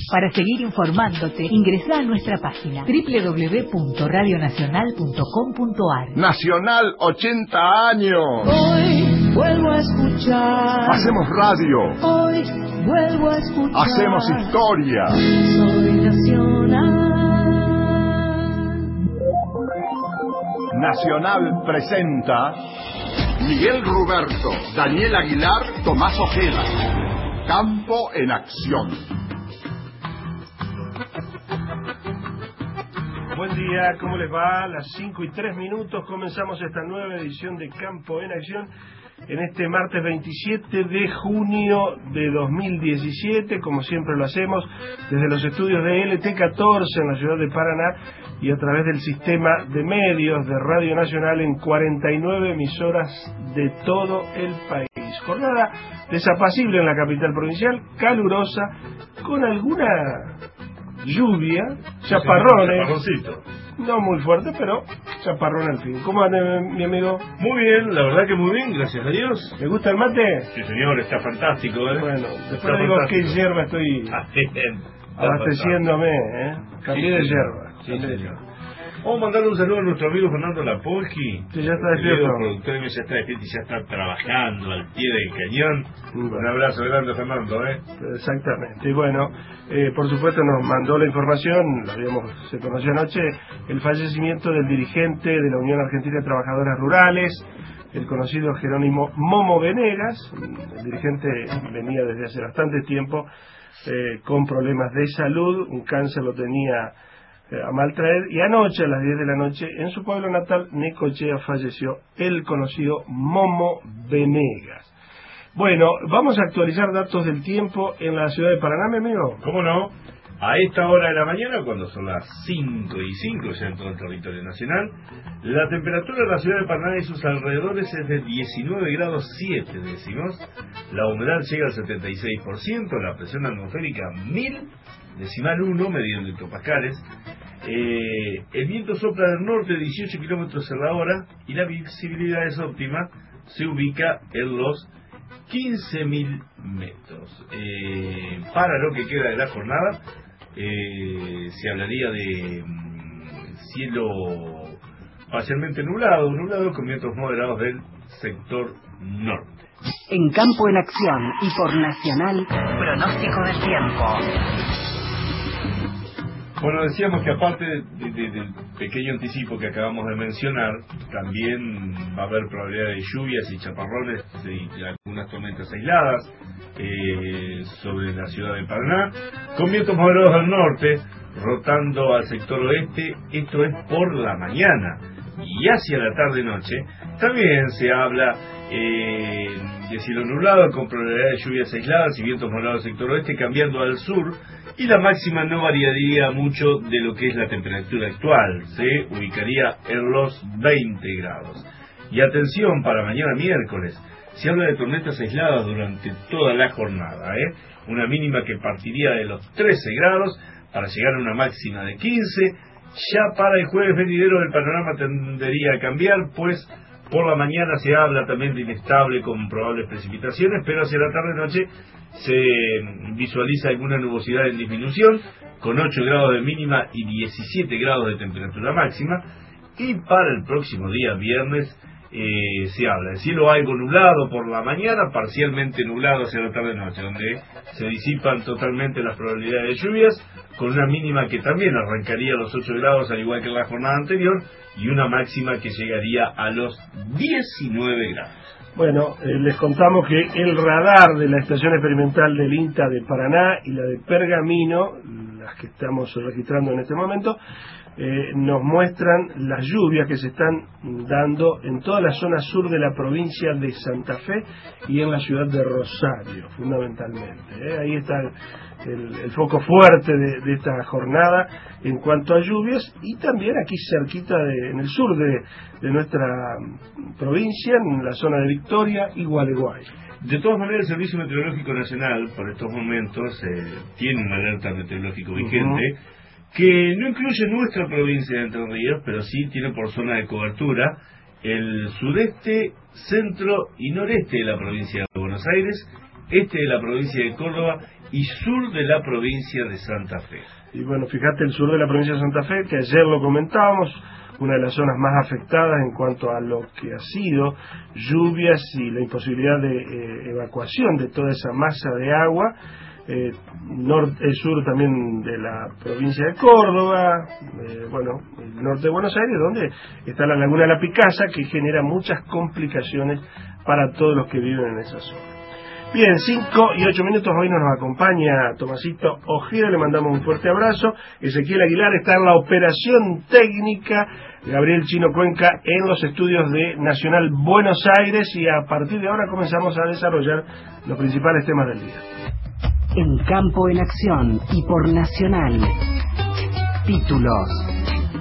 Para seguir informándote, ingresá a nuestra página www.radionacional.com.ar. Nacional 80 años. Hoy vuelvo a escuchar. Hacemos radio. Hoy vuelvo a escuchar. Hacemos historia. Soy nacional. Nacional presenta Miguel Ruberto, Daniel Aguilar, Tomás Ojeda. Campo en acción. Buen día, ¿cómo les va? A las 5:03 comenzamos esta nueva edición de Campo en Acción en este martes 27 de junio de 2017, como siempre lo hacemos, desde los estudios de LT14 en la ciudad de Paraná y a través del sistema de medios de Radio Nacional en 49 emisoras de todo el país. Jornada desapacible en la capital provincial, calurosa, con alguna lluvia, chaparrones, no muy fuerte, pero chaparrón al fin. ¿Cómo anda mi amigo? Muy bien, la verdad que muy bien, gracias a Dios. ¿Le gusta el mate? Sí señor, está fantástico, ¿eh? Bueno, después digo qué hierba estoy abasteciéndome, ¿eh? Cambié de hierba. Sí, señor. Vamos a mandarle un saludo a nuestro amigo Fernando Lapolsky. Sí, ya está despierto. El productor ya está despierto y ya está trabajando al pie del cañón. Un abrazo grande, Fernando, ¿eh? Exactamente. Y bueno, por supuesto nos mandó la información, se conoció anoche, el fallecimiento del dirigente de la Unión Argentina de Trabajadoras Rurales, el conocido Jerónimo Momo Venegas. El dirigente venía desde hace bastante tiempo con problemas de salud, un cáncer lo tenía a mal traer, y anoche a las 10 de la noche en su pueblo natal, Necochea, falleció el conocido Momo Venegas. Bueno, vamos a actualizar datos del tiempo en la ciudad de Paraná, mi amigo. ¿Cómo no? A esta hora de la mañana, cuando son las 5:05 ya en todo el territorio nacional, la temperatura de la ciudad de Paraná y sus alrededores es de 19 grados 7 décimos, la humedad llega al 76%, la presión atmosférica 1000,1 medido en hectopascales, el viento sopla del norte 18 kilómetros en la hora y la visibilidad es óptima, se ubica en los 15.000 metros. Para lo que queda de la jornada, se hablaría de cielo parcialmente nublado con vientos moderados del sector norte. En Campo en Acción y por Nacional, pronóstico del tiempo. Bueno, decíamos que aparte del pequeño anticipo que acabamos de mencionar, también va a haber probabilidad de lluvias y chaparrones y algunas tormentas aisladas sobre la ciudad de Paraná, con vientos moderados del norte, rotando al sector oeste, esto es por la mañana, y hacia la tarde-noche también se habla de cielo nublado, con probabilidad de lluvias aisladas y vientos moderados del sector oeste, cambiando al sur, y la máxima no variaría mucho de lo que es la temperatura actual, se ubicaría en los 20 grados. Y atención, para mañana miércoles, se habla de tormentas aisladas durante toda la jornada, una mínima que partiría de los 13 grados para llegar a una máxima de 15. Ya para el jueves venidero el panorama tendería a cambiar, pues por la mañana se habla también de inestable con probables precipitaciones, pero hacia la tarde-noche se visualiza alguna nubosidad en disminución, con 8 grados de mínima y 17 grados de temperatura máxima. Y para el próximo día, viernes, se habla de cielo algo nublado por la mañana, parcialmente nublado hacia la tarde-noche, donde se disipan totalmente las probabilidades de lluvias, con una mínima que también arrancaría a los 8 grados, al igual que en la jornada anterior, y una máxima que llegaría a los 19 grados. Bueno, les contamos que el radar de la estación experimental del INTA de Paraná y la de Pergamino, las que estamos registrando en este momento, nos muestran las lluvias que se están dando en toda la zona sur de la provincia de Santa Fe y en la ciudad de Rosario, fundamentalmente. Ahí está el foco fuerte de esta jornada en cuanto a lluvias, y también aquí cerquita en el sur de nuestra provincia, en la zona de Victoria y Gualeguay. De todas maneras, el Servicio Meteorológico Nacional por estos momentos tiene una alerta meteorológica vigente, que no incluye nuestra provincia de Entre Ríos, pero sí tiene por zona de cobertura el sudeste, centro y noreste de la provincia de Buenos Aires, este de la provincia de Córdoba y sur de la provincia de Santa Fe. Y bueno, fíjate, el sur de la provincia de Santa Fe, que ayer lo comentábamos, una de las zonas más afectadas en cuanto a lo que ha sido lluvias y la imposibilidad de evacuación de toda esa masa de agua. Sur también de la provincia de Córdoba, el norte de Buenos Aires, donde está la laguna de la Picasa, que genera muchas complicaciones para todos los que viven en esa zona. Bien, 5 y 8 minutos, hoy nos acompaña Tomasito Ojeda, le mandamos un fuerte abrazo. Ezequiel Aguilar está en la operación técnica, Gabriel Chino Cuenca en los estudios de Nacional Buenos Aires, y a partir de ahora comenzamos a desarrollar los principales temas del día. En Campo en Acción y por Nacional. Títulos.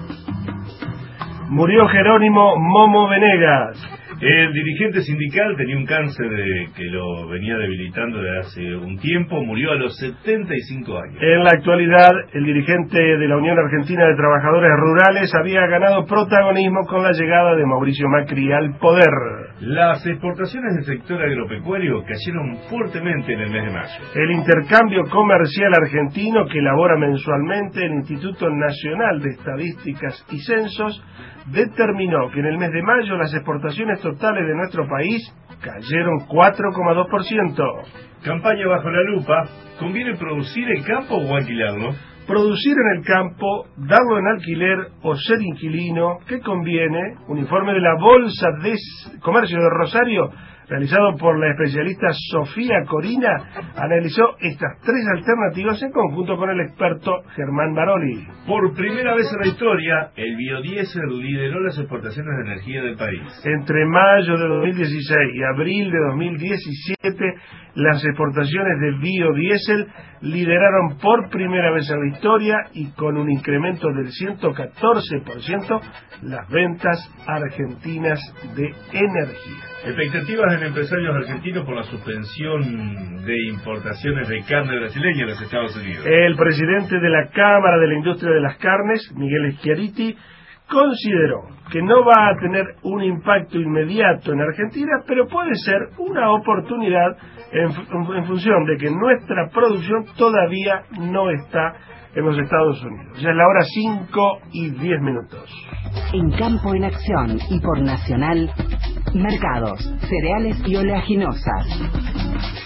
Murió Jerónimo Momo Venegas. El dirigente sindical tenía un cáncer que lo venía debilitando desde hace un tiempo, murió a los 75 años. En la actualidad, el dirigente de la Unión Argentina de Trabajadores Rurales había ganado protagonismo con la llegada de Mauricio Macri al poder. Las exportaciones del sector agropecuario cayeron fuertemente en el mes de mayo. El intercambio comercial argentino, que elabora mensualmente el Instituto Nacional de Estadísticas y Censos, determinó que en el mes de mayo las exportaciones totales de nuestro país cayeron 4,2%. Campaña bajo la lupa. ¿Conviene producir el campo o alquilarlo? Producir en el campo, darlo en alquiler o ser inquilino, ¿qué conviene? Un informe de la Bolsa de Comercio de Rosario, realizado por la especialista Sofía Corina, analizó estas tres alternativas en conjunto con el experto Germán Baroli. Por primera vez en la historia, el biodiesel lideró las exportaciones de energía del país. Entre mayo de 2016 y abril de 2017, las exportaciones de biodiesel lideraron por primera vez en la historia, y con un incremento del 114% las ventas argentinas de energía. Expectativas en empresarios argentinos por la suspensión de importaciones de carne brasileña a los Estados Unidos. El presidente de la Cámara de la Industria de las Carnes, Miguel Schiaretti, consideró que no va a tener un impacto inmediato en Argentina, pero puede ser una oportunidad en función de que nuestra producción todavía no está en los Estados Unidos. Ya es la hora 5 y 10 minutos. En Campo en Acción y por Nacional, mercados, cereales y oleaginosas.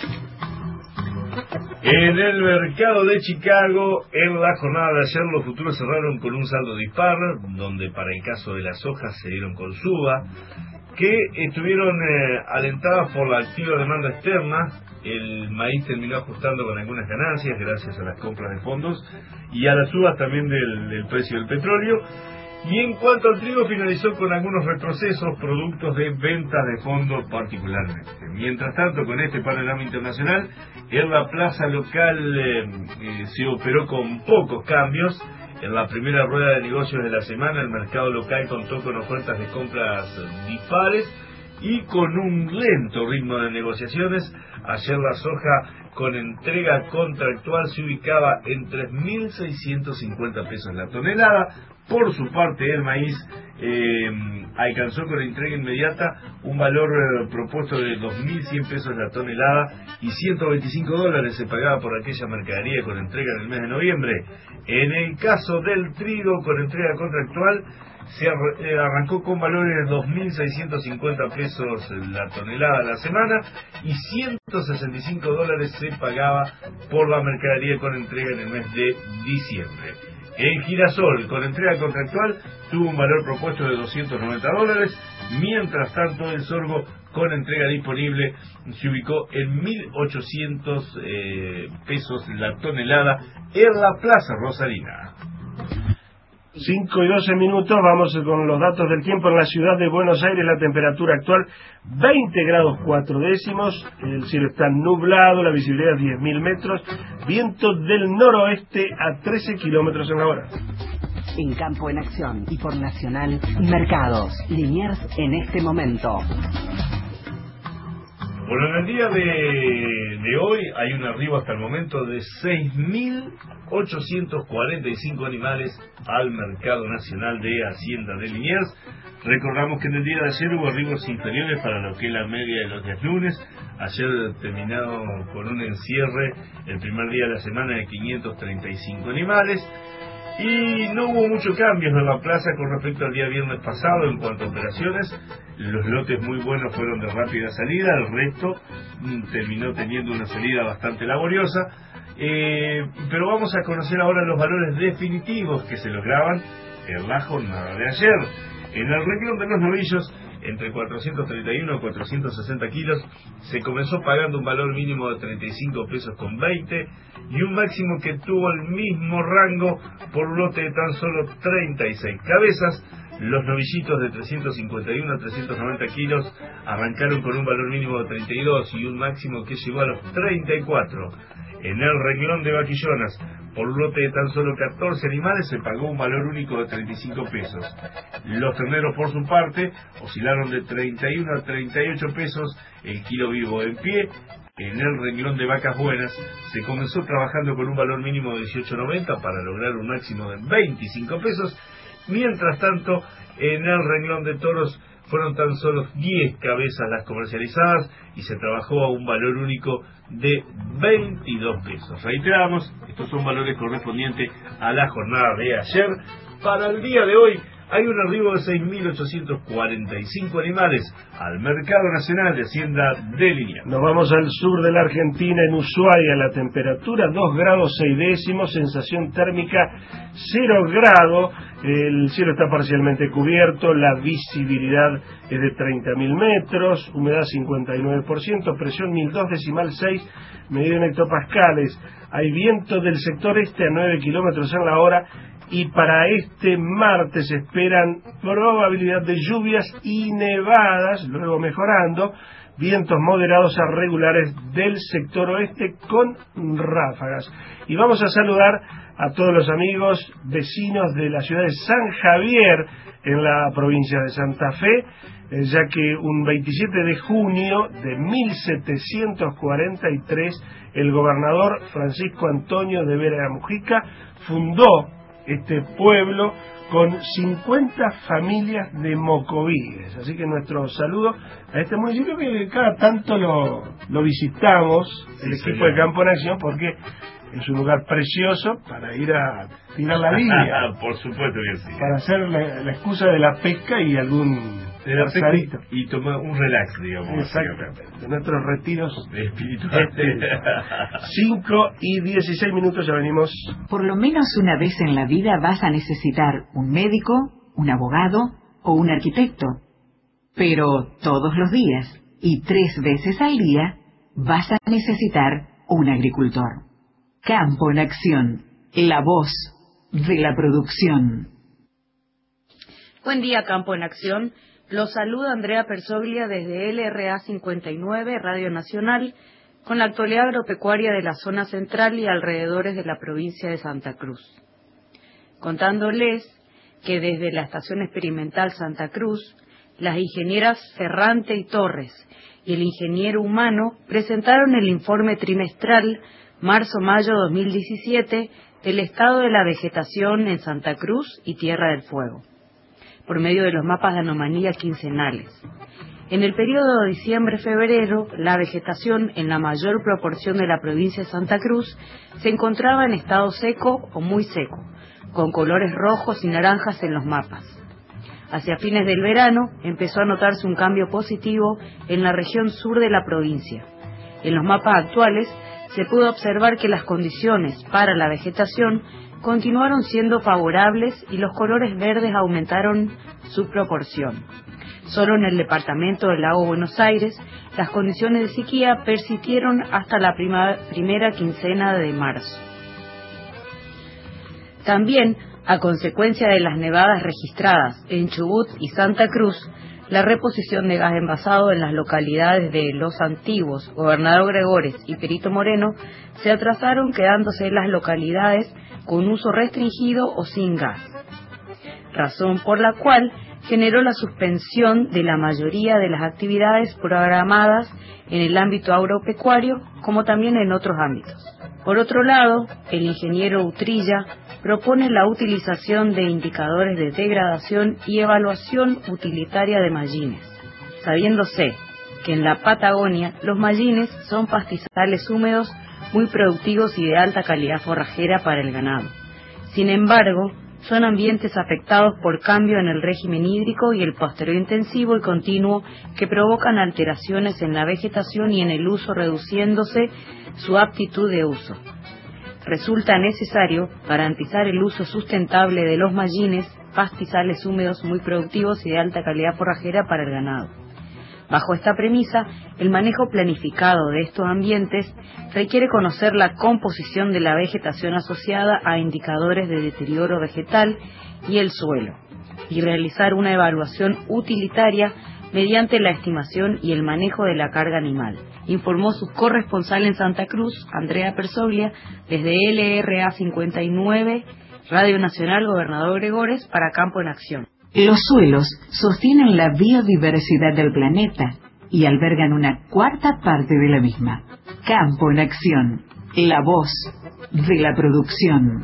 En el mercado de Chicago, en la jornada de ayer, los futuros cerraron con un saldo dispar, donde para el caso de las hojas se dieron con suba, que estuvieron alentadas por la activa demanda externa. El maíz terminó ajustando con algunas ganancias gracias a las compras de fondos y a las subas también del precio del petróleo. Y en cuanto al trigo, finalizó con algunos retrocesos, productos de ventas de fondos particularmente. Mientras tanto, con este panorama internacional, en la plaza local se operó con pocos cambios. En la primera rueda de negocios de la semana, el mercado local contó con ofertas de compras dispares y con un lento ritmo de negociaciones. Ayer la soja con entrega contractual se ubicaba en 3.650 pesos la tonelada. Por su parte, el maíz alcanzó con entrega inmediata un valor propuesto de 2.100 pesos la tonelada, y $125 se pagaba por aquella mercadería con entrega en el mes de noviembre. En el caso del trigo con entrega contractual, se arrancó con valores de 2.650 pesos la tonelada a la semana, y $165 se pagaba por la mercadería con entrega en el mes de diciembre. El girasol con entrega contractual tuvo un valor propuesto de $290, mientras tanto el sorgo con entrega disponible se ubicó en 1.800 pesos la tonelada en la Plaza Rosarina. 5 y 12 minutos, vamos con los datos del tiempo en la ciudad de Buenos Aires. La temperatura actual 20 grados 4 décimos, el cielo está nublado, la visibilidad es 10.000 metros, viento del noroeste a 13 kilómetros en la hora. En Campo en Acción y por Nacional, mercados, Liniers en este momento. Bueno, en el día de hoy hay un arribo hasta el momento de 6.845 animales al mercado nacional de Hacienda de Liniers. Recordamos que en el día de ayer hubo arribos inferiores para lo que es la media de los días lunes. Ayer terminado con un encierre el primer día de la semana de 535 animales. Y no hubo muchos cambios en la plaza con respecto al día viernes pasado en cuanto a operaciones. Los lotes muy buenos fueron de rápida salida, el resto terminó teniendo una salida bastante laboriosa. Pero vamos a conocer ahora los valores definitivos que se lograban en la jornada de ayer. En el renglón de los novillos, entre 431 y 460 kilos, se comenzó pagando un valor mínimo de 35 pesos con 20 y un máximo que tuvo el mismo rango por un lote de tan solo 36 cabezas. Los novillitos de 351 a 390 kilos arrancaron con un valor mínimo de 32 y un máximo que llegó a los 34. En el renglón de vaquillonas, por un lote de tan solo 14 animales, se pagó un valor único de 35 pesos. Los terneros, por su parte, oscilaron de 31 a 38 pesos el kilo vivo en pie. En el renglón de vacas buenas, se comenzó trabajando con un valor mínimo de 18.90 para lograr un máximo de 25 pesos. Mientras tanto, en el renglón de toros fueron tan solo 10 cabezas las comercializadas y se trabajó a un valor único de 22 pesos. Reiteramos, estos son valores correspondientes a la jornada de ayer. Para el día de hoy hay un arribo de 6.845 animales al mercado nacional de Hacienda de Liniers. Nos vamos al sur de la Argentina, en Ushuaia, la temperatura 2 grados 6 décimos, sensación térmica 0 grado, el cielo está parcialmente cubierto, la visibilidad es de 30.000 metros, humedad 59%, presión 1002,6, medida en hectopascales. Hay viento del sector este a 9 kilómetros en la hora. Y para este martes se esperan probabilidad de lluvias y nevadas, luego mejorando, vientos moderados a regulares del sector oeste con ráfagas. Y vamos a saludar a todos los amigos vecinos de la ciudad de San Javier, en la provincia de Santa Fe, ya que un 27 de junio de 1743, el gobernador Francisco Antonio de Vera Mujica fundó este pueblo con 50 familias de mocovíes. Así que nuestro saludo a este municipio que cada tanto lo visitamos, el equipo de Campo en Acción, porque es un lugar precioso para ir a tirar la línea. Por supuesto que sí. Para hacer la excusa de la pesca y algún asadito. Y tomar un relax, digamos. Exactamente. De nuestros retiros espirituales. 5:16, ya venimos. Por lo menos una vez en la vida vas a necesitar un médico, un abogado o un arquitecto. Pero todos los días y 3 veces al día vas a necesitar un agricultor. Campo en Acción, la voz de la producción. Buen día, Campo en Acción. Los saluda Andrea Persoglia desde LRA 59, Radio Nacional, con la actualidad agropecuaria de la zona central y alrededores de la provincia de Santa Cruz. Contándoles que desde la Estación Experimental Santa Cruz, las ingenieras Ferrante y Torres y el ingeniero humano presentaron el informe trimestral marzo-mayo 2017 del estado de la vegetación en Santa Cruz y Tierra del Fuego, por medio de los mapas de anomalía quincenales. En el periodo de diciembre-febrero, la vegetación en la mayor proporción de la provincia de Santa Cruz se encontraba en estado seco o muy seco, con colores rojos y naranjas en los mapas. Hacia fines del verano empezó a notarse un cambio positivo en la región sur de la provincia. En los mapas actuales se pudo observar que las condiciones para la vegetación continuaron siendo favorables y los colores verdes aumentaron su proporción. Solo en el departamento del Lago Buenos Aires, las condiciones de sequía persistieron hasta la primera quincena de marzo. También, a consecuencia de las nevadas registradas en Chubut y Santa Cruz, la reposición de gas envasado en las localidades de Los Antiguos, Gobernador Gregores y Perito Moreno se atrasaron, quedándose en las localidades con uso restringido o sin gas, razón por la cual generó la suspensión de la mayoría de las actividades programadas en el ámbito agropecuario, como también en otros ámbitos. Por otro lado, el ingeniero Utrilla propone la utilización de indicadores de degradación y evaluación utilitaria de mallines, sabiéndose que en la Patagonia los mallines son pastizales húmedos muy productivos y de alta calidad forrajera para el ganado. Sin embargo, son ambientes afectados por cambio en el régimen hídrico y el pastoreo intensivo y continuo que provocan alteraciones en la vegetación y en el uso, reduciéndose su aptitud de uso. Resulta necesario garantizar el uso sustentable de los mallines, pastizales húmedos muy productivos y de alta calidad forrajera para el ganado. Bajo esta premisa, el manejo planificado de estos ambientes requiere conocer la composición de la vegetación asociada a indicadores de deterioro vegetal y el suelo, y realizar una evaluación utilitaria mediante la estimación y el manejo de la carga animal, informó su corresponsal en Santa Cruz, Andrea Persoglia, desde LRA 59, Radio Nacional Gobernador Gregores, para Campo en Acción. Los suelos sostienen la biodiversidad del planeta y albergan una cuarta parte de la misma. Campo en Acción, la voz de la producción.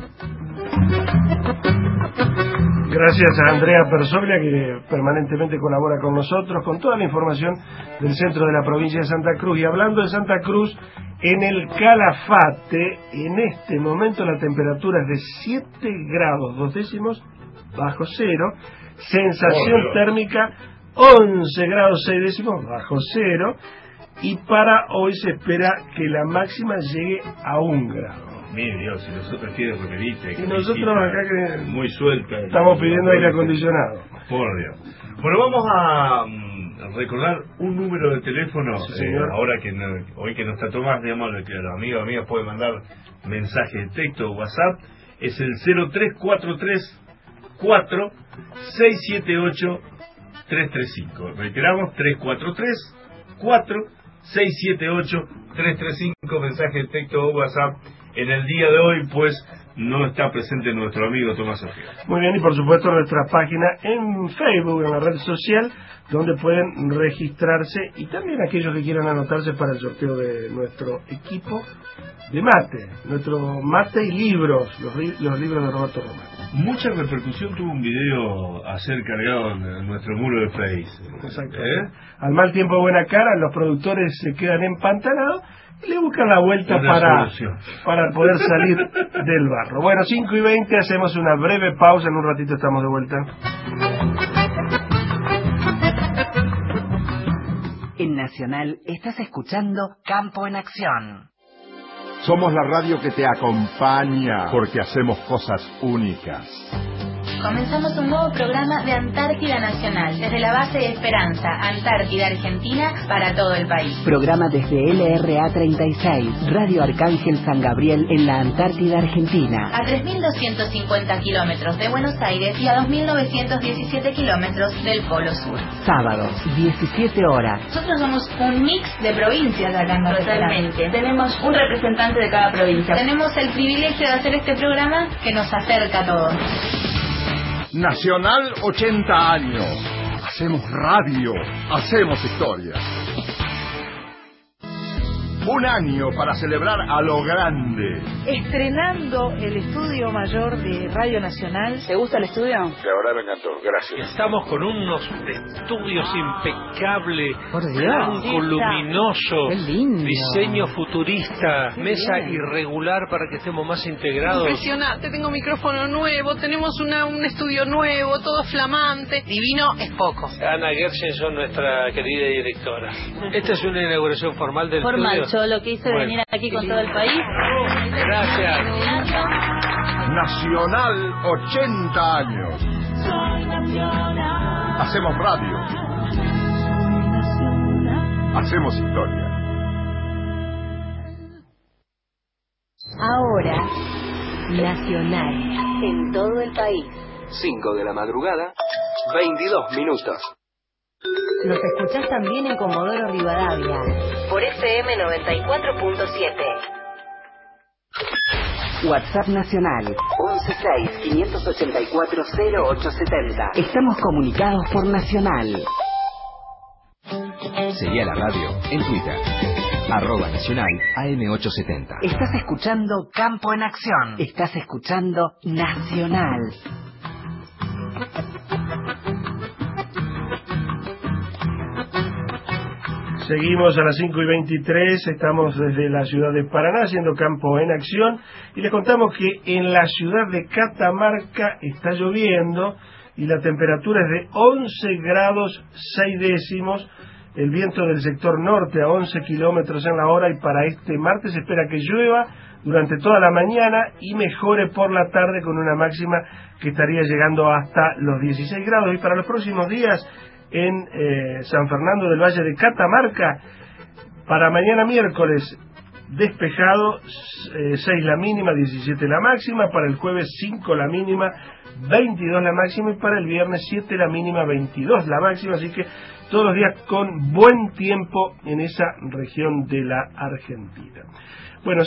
Gracias a Andrea Persoglia, que permanentemente colabora con nosotros, con toda la información del centro de la provincia de Santa Cruz. Y hablando de Santa Cruz, en el Calafate, en este momento la temperatura es de 7 grados 2 décimos bajo cero, sensación térmica 11 grados 6 décimos bajo cero, y para hoy se espera que la máxima llegue a 1 grado. Mire Dios, si nosotros quieren remerita y nosotros acá que muy suelta, estamos pidiendo aire acondicionado. Por Dios. Bueno, vamos a recordar un número de teléfono. Sí, ahora que hoy que no está Tomás, digamos, que los amigos amigas pueden mandar mensajes de texto o WhatsApp. Es el 0343 4 678 335. Reiteramos, 343 4 678 335, mensaje de texto o WhatsApp. En el día de hoy, pues, no está presente nuestro amigo Tomás Ojeda. Muy bien, y por supuesto nuestra página en Facebook, en la red social, donde pueden registrarse, y también aquellos que quieran anotarse para el sorteo de nuestro equipo de mate, nuestro mate y libros, los libros de Roberto Román. Mucha repercusión tuvo un video ayer cargado en nuestro muro de Facebook. Exacto. Al mal tiempo buena cara, los productores se quedan empantanados y le buscan la vuelta para poder salir del barro. Bueno, 5:20, hacemos una breve pausa, en un ratito estamos de vuelta. En Nacional estás escuchando Campo en Acción. Somos la radio que te acompaña porque hacemos cosas únicas. Comenzamos un nuevo programa de Antártida Nacional, desde la base de Esperanza, Antártida, Argentina, para todo el país. Programa desde LRA 36, Radio Arcángel San Gabriel en la Antártida Argentina. A 3.250 kilómetros de Buenos Aires y a 2.917 kilómetros del Polo Sur. Sábados, 17 horas. Nosotros somos un mix de provincias acá en Totalmente. Tenemos un representante de cada provincia. Tenemos el privilegio de hacer este programa que nos acerca a todos. Nacional 80 años. Hacemos radio, hacemos historia. Un año para celebrar a lo grande. Estrenando el estudio mayor de Radio Nacional. ¿Te gusta el estudio? La verdad me encantó, gracias. Estamos con unos estudios impecables, Por Dios. blanco, luminoso, Qué lindo. diseño futurista, mesa irregular para que estemos más integrados. Impresionante, tengo micrófono nuevo, tenemos un estudio nuevo, todo flamante. Divino es poco. Ana Gershenson, nuestra querida directora. Esta es una inauguración formal del Formal, estudio. yo lo que hice de venir aquí con todo el país. Gracias. Nacional 80 años. Hacemos radio. Hacemos historia. Ahora, Nacional, en todo el país. 5 de la madrugada, 22 minutos. Nos escuchás también en Comodoro Rivadavia, por FM 94.7. WhatsApp Nacional 116-584-0870. Estamos comunicados por Nacional. Seguí a la radio en Twitter. @nacional AM870. Estás escuchando Campo en Acción. Estás escuchando Nacional. Seguimos a las 5:23, estamos desde la ciudad de Paraná haciendo Campo en Acción y les contamos que en la ciudad de Catamarca está lloviendo y la temperatura es de 11 grados 6 décimos, el viento del sector norte a 11 kilómetros en la hora y para este martes se espera que llueva durante toda la mañana y mejore por la tarde con una máxima que estaría llegando hasta los 16 grados y para los próximos días en San Fernando del Valle de Catamarca, para mañana miércoles despejado, 6 la mínima, 17 la máxima, para el jueves 5 la mínima, 22 la máxima y para el viernes 7 la mínima, 22 la máxima, así que todos los días con buen tiempo en esa región de la Argentina. Bueno,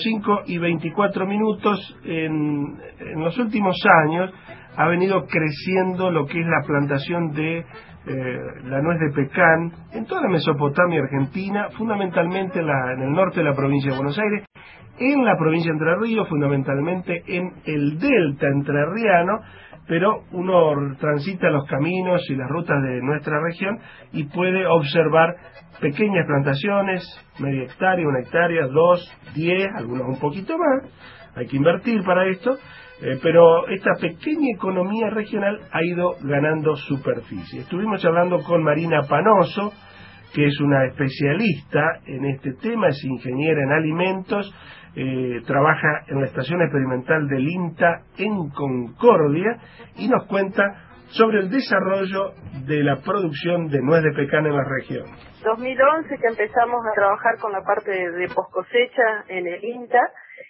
5:24, en los últimos años ha venido creciendo lo que es la plantación de la nuez de pecan en toda la Mesopotamia argentina, fundamentalmente en el norte de la provincia de Buenos Aires, en la provincia de Entre Ríos, fundamentalmente en el delta entrerriano, pero uno transita los caminos y las rutas de nuestra región y puede observar pequeñas plantaciones, media hectárea, 1 hectárea, 2, 10, algunos un poquito más, hay que invertir para esto, pero esta pequeña economía regional ha ido ganando superficie. Estuvimos hablando con Marina Panoso, que es una especialista en este tema, es ingeniera en alimentos, trabaja en la estación experimental del INTA en Concordia y nos cuenta sobre el desarrollo de la producción de nuez de pecan en la región. 2011 que empezamos a trabajar con la parte de poscosecha en el INTA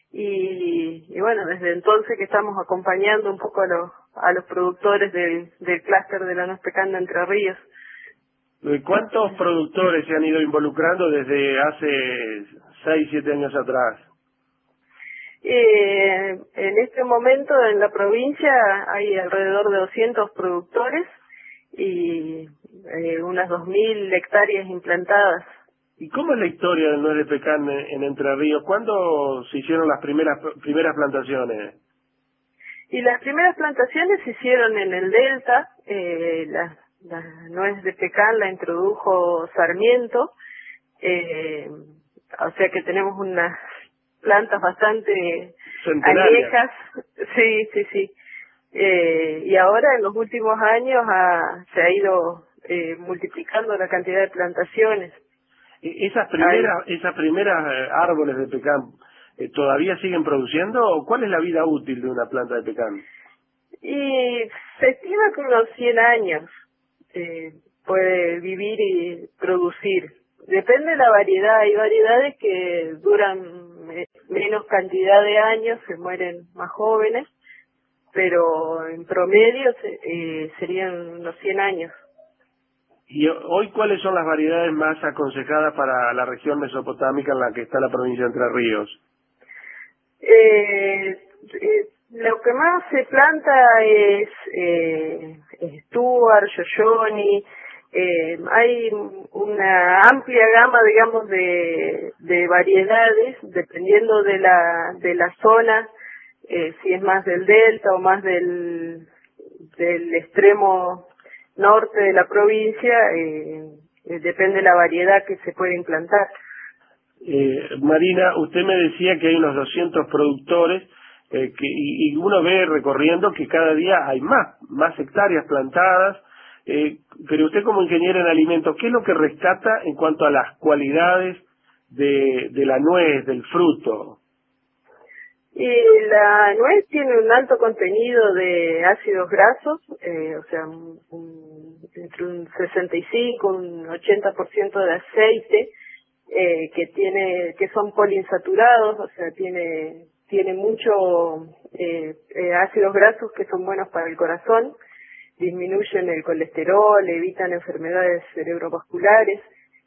y bueno, desde entonces que estamos acompañando un poco a los productores del clúster de la nuez pecan de Entre Ríos. ¿Cuántos productores se han ido involucrando desde hace 6, 7 años atrás? En este momento en la provincia hay alrededor de 200 productores y unas 2.000 hectáreas implantadas. ¿Y cómo es la historia del nuez de pecan en Entre Ríos? ¿Cuándo se hicieron las primeras plantaciones? Y las primeras plantaciones se hicieron en el delta, la nuez de pecan la introdujo Sarmiento, o sea que tenemos unas plantas bastante añejas, sí. Y ahora en los últimos años se ha ido multiplicando la cantidad de plantaciones. ¿Esas primeras árboles de pecan todavía siguen produciendo o cuál es la vida útil de una planta de pecan? Y se estima que unos 100 años puede vivir y producir. Depende de la variedad, hay variedades que duran menos cantidad de años, se mueren más jóvenes, pero en promedio serían unos 100 años. ¿Y hoy cuáles son las variedades más aconsejadas para la región mesopotámica en la que está la provincia de Entre Ríos? Lo que más se planta es Stuart, Yoyoni. Hay una amplia gama, digamos, de variedades, dependiendo de la zona, si es más del delta o más del extremo norte de la provincia, depende de la variedad que se puede implantar. Marina, usted me decía que hay unos 200 productores y uno ve recorriendo que cada día hay más hectáreas plantadas, pero usted como ingeniero en alimentos, ¿qué es lo que rescata en cuanto a las cualidades de la nuez, del fruto? Y la nuez tiene un alto contenido de ácidos grasos, o sea, entre un 65 un 80% de aceite, que son poliinsaturados, o sea, tiene mucho ácidos grasos que son buenos para el corazón, disminuyen el colesterol, evitan enfermedades cerebrovasculares,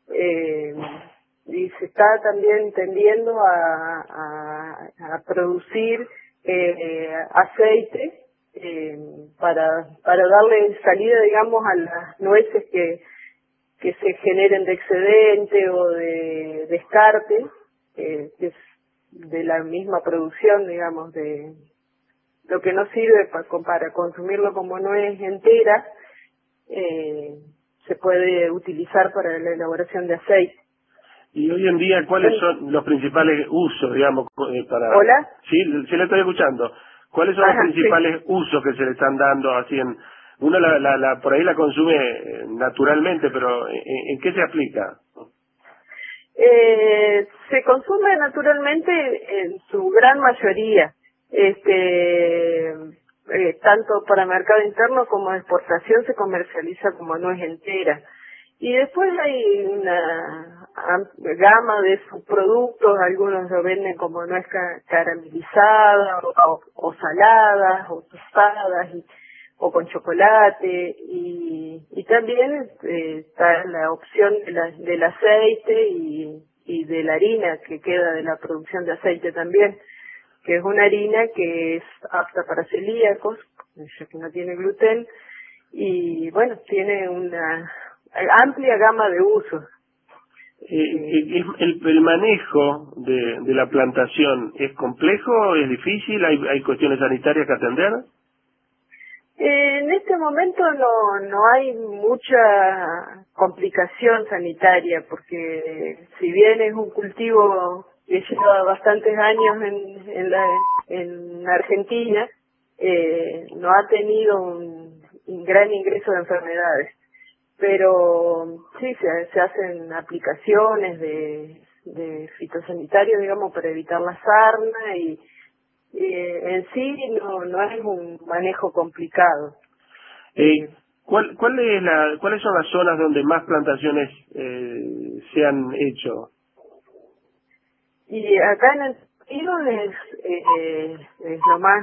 y se está también tendiendo a producir aceite para darle salida, digamos, a las nueces que que se generen de excedente o de descarte, que es de la misma producción, digamos, de lo que no sirve para consumirlo como nuez entera, se puede utilizar para la elaboración de aceite. Y hoy en día, ¿cuáles son los principales usos, digamos, para... ¿Hola? Sí, sí le estoy escuchando. ¿Cuáles son los principales usos que se le están dando así en... Uno por ahí la consume naturalmente, pero ¿en qué se aplica? Se consume naturalmente en su gran mayoría, tanto para mercado interno como de exportación se comercializa como nuez entera. Y después hay una gama de subproductos, algunos lo venden como nuez caramelizada o saladas o tostadas o con chocolate, y también está la opción del aceite y de la harina que queda de la producción de aceite también, que es una harina que es apta para celíacos, ya que no tiene gluten, y bueno, tiene una amplia gama de usos. ¿El manejo de la plantación es complejo, es difícil, hay cuestiones sanitarias que atender? En este momento no hay mucha complicación sanitaria, porque si bien es un cultivo que lleva bastantes años en Argentina, no ha tenido un gran ingreso de enfermedades. Pero sí, se hacen aplicaciones de fitosanitarios, digamos, para evitar la sarna, y en sí no es un manejo complicado. ¿Cuáles son las zonas donde más plantaciones se han hecho? Y acá en el Río es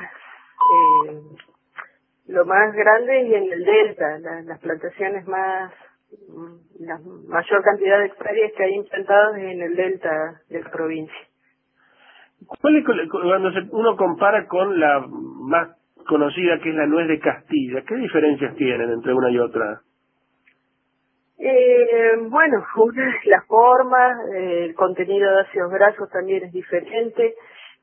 lo más grande, y en el delta, las plantaciones la mayor cantidad de hectáreas que hay implantadas en el delta de la provincia. Cuando uno compara con la más conocida, que es la nuez de Castilla, ¿qué diferencias tienen entre una y otra? Bueno, una es la forma, el contenido de ácidos grasos también es diferente,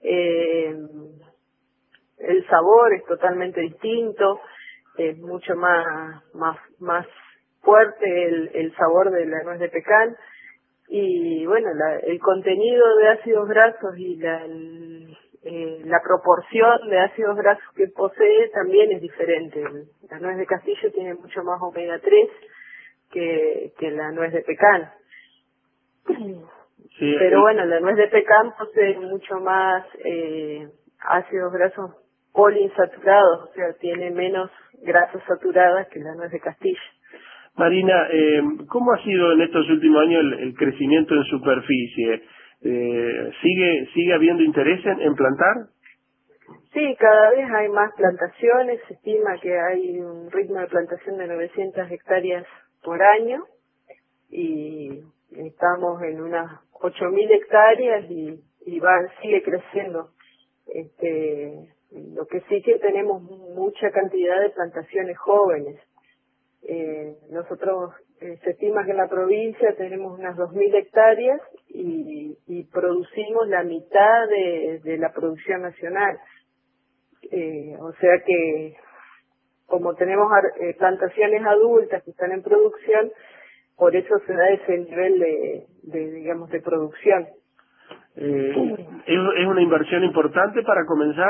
el sabor es totalmente distinto, es mucho más fuerte el sabor de la nuez de pecan, y bueno, el contenido de ácidos grasos y la proporción de ácidos grasos que posee también es diferente. La nuez de Castillo tiene mucho más omega 3 que la nuez de pecan. Sí, pero bueno, la nuez de pecan posee mucho más ácidos grasos poliinsaturados, o sea, tiene menos grasas saturadas que la nuez de Castilla. Marina, ¿cómo ha sido en estos últimos años el crecimiento en superficie? ¿Sigue habiendo interés en plantar? Sí, cada vez hay más plantaciones, se estima que hay un ritmo de plantación de 900 hectáreas por año, y estamos en unas 8.000 hectáreas y sigue creciendo. Lo que sí que tenemos mucha cantidad de plantaciones jóvenes. Nosotros se estima que en la provincia tenemos unas 2.000 hectáreas y producimos la mitad de la producción nacional. O sea que como tenemos plantaciones adultas que están en producción, por eso se da ese nivel de producción. ¿Es una inversión importante para comenzar?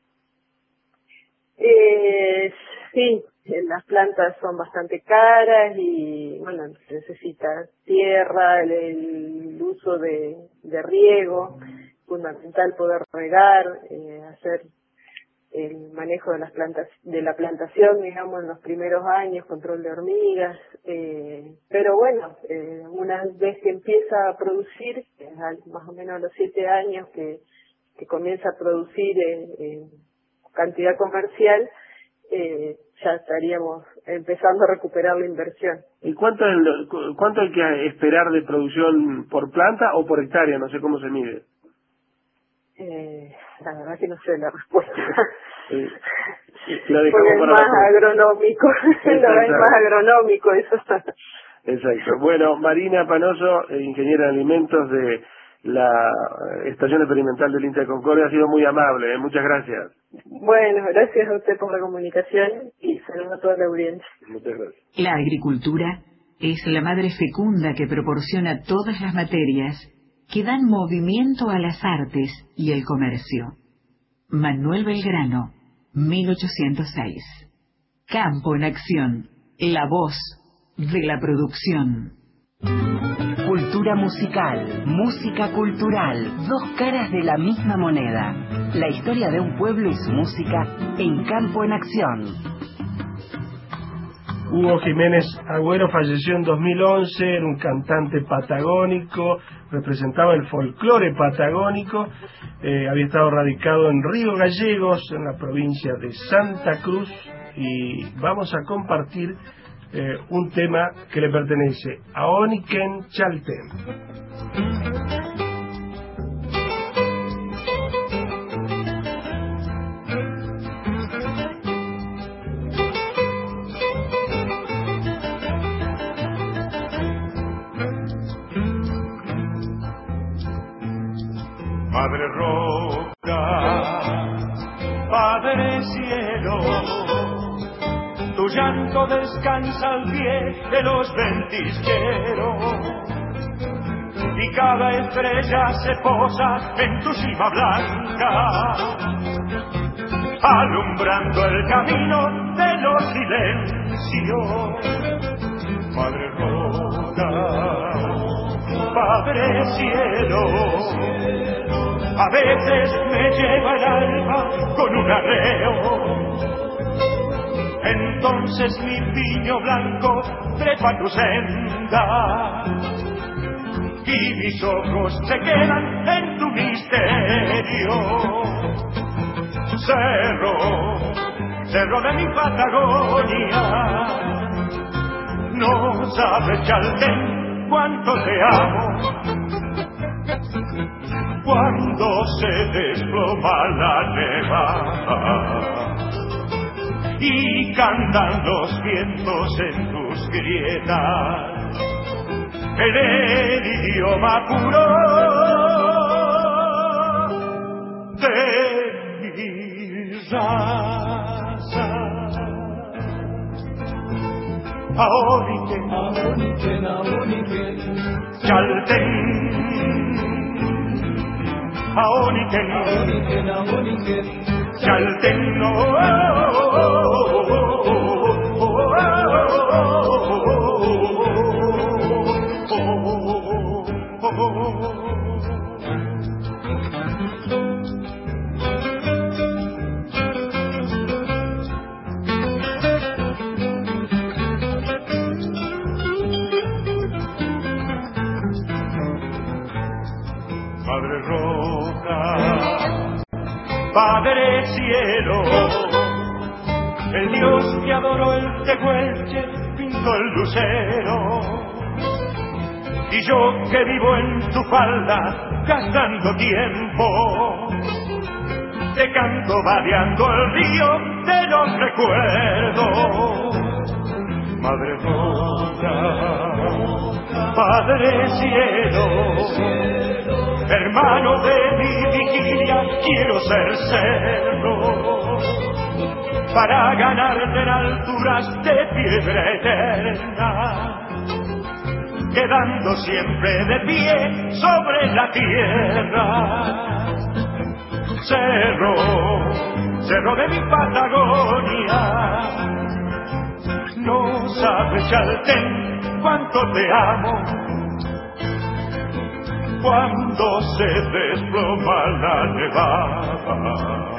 Sí, las plantas son bastante caras y bueno, se necesita tierra, el uso de riego, fundamental poder regar, hacer el manejo de las plantas, de la plantación, digamos, en los primeros años, control de hormigas, pero bueno, una vez que empieza a producir, más o menos a los 7 años que comienza a producir cantidad comercial, ya estaríamos empezando a recuperar la inversión. ¿Y cuánto hay que esperar de producción por planta o por hectárea? No sé cómo se mide. La verdad que no sé la respuesta. La dejamos es para más agronómico, lo es más agronómico eso. Exacto. Bueno, Marina Panoso, ingeniera en alimentos de la Estación Experimental del INTA de Concordia, ha sido muy amable, muchas gracias. Bueno, gracias a usted por la comunicación y saludos a toda la audiencia. Muchas gracias. La agricultura es la madre fecunda que proporciona todas las materias que dan movimiento a las artes y el comercio. Manuel Belgrano, 1806. Campo en acción, la voz de la producción. Cultura musical, música cultural, dos caras de la misma moneda. La historia de un pueblo y su música en Campo en Acción. Hugo Jiménez Agüero falleció en 2011, era un cantante patagónico, representaba el folclore patagónico, había estado radicado en Río Gallegos, en la provincia de Santa Cruz, y vamos a compartir un tema que le pertenece a Oniken Chaltén. Madre roca, Padre cielo, tu llanto descansa al pie de los ventisqueros y cada estrella se posa en tu cima blanca, alumbrando el camino de los silencios. Madre roca, Padre cielo, a veces me lleva el alma con un arreo. Entonces mi piño blanco trepa tu senda y mis ojos se quedan en tu misterio. Cerro, cerro de mi Patagonia, no sabes, Chaltén, cuánto te amo. Cuando se desploma la nevada y cantan los vientos en tus grietas, en el idioma puro de mi raza. Aoniken, Aoniken, Aoniken, Chaltén. Aoniken, Aoniken, Aoniken, Chaltén, Madre roca, Padre cielo, el Dios que adoró el tehuelche pintó el lucero, y yo que vivo en tu falda gastando tiempo, te canto vadeando el río de los recuerdos. Madre roca, Padre cielo, hermano de mi vigilia, quiero ser cerro para ganarte en alturas de piedra eterna, quedando siempre de pie sobre la tierra. Cerro, cerro de mi Patagonia, no sabes, Chaltén, cuánto te amo. Cuando se desploma la nevada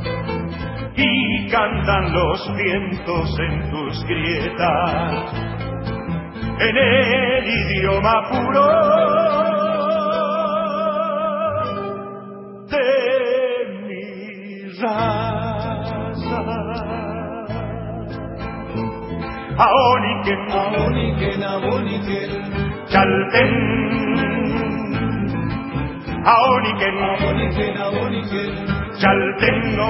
y cantan los vientos en tus grietas, en el idioma puro de mi raza. Aoniken, Aoniken, Aoniken, Chaltén. Aoniken, Aoniken, Aoniken, Chaltén,